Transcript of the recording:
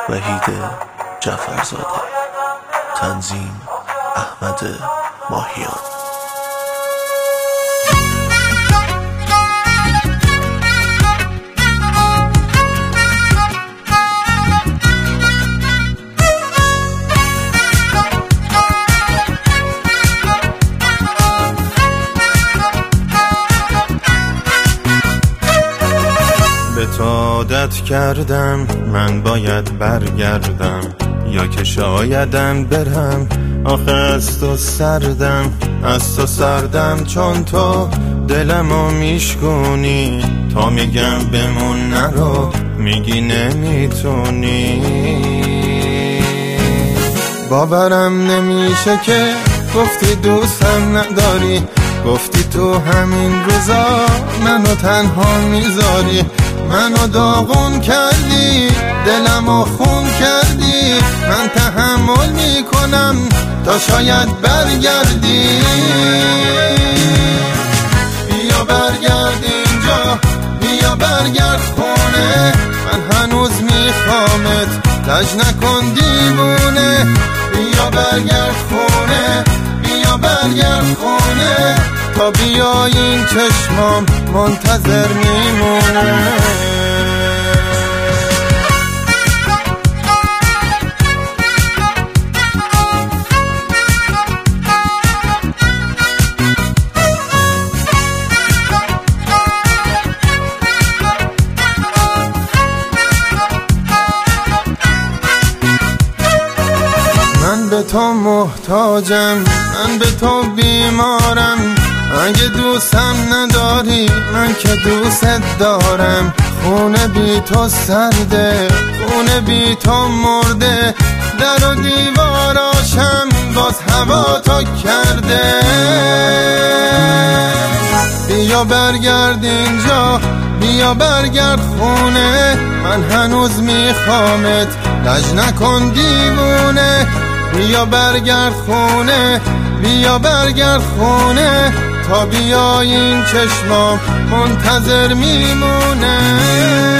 وحید جعفرزاده. تنظیم احمد ماهیان. به تو عادت کردم، من باید برگردم، یا که شایدم برم. آخه از تو سردم چون تو دلمو میشکونی. تا میگم بمون نرو، میگی نمیتونی. باورم نمیشه که گفتی دوستم نداری، گفتی تو همین روزا منو تنها میذاری. منو داغون کردی، دلمو خون کردی. من تحمل میکنم تا شاید برگردی. بیا برگرد اینجا، بیا برگرد خونه. من هنوز میخوامت، لج نکن دیوونه. بیا برگرد خونه، بیا برگرد خونه. تا بیای این چشمام منتظر میمونه. من به تو محتاجم، من به تو بیمارم. اگه دوستم نداری، من که دوست دارم. خونه بی تو سرده، خونه بی تو مرده. در و دیواراشم باز هوا تا کرده. بیا برگرد اینجا، بیا برگرد خونه. من هنوز میخوامت، لج نکن دیوونه. بیا برگرد خونه، بیا برگرد خونه. تا بیای این چشمام منتظر میمونه.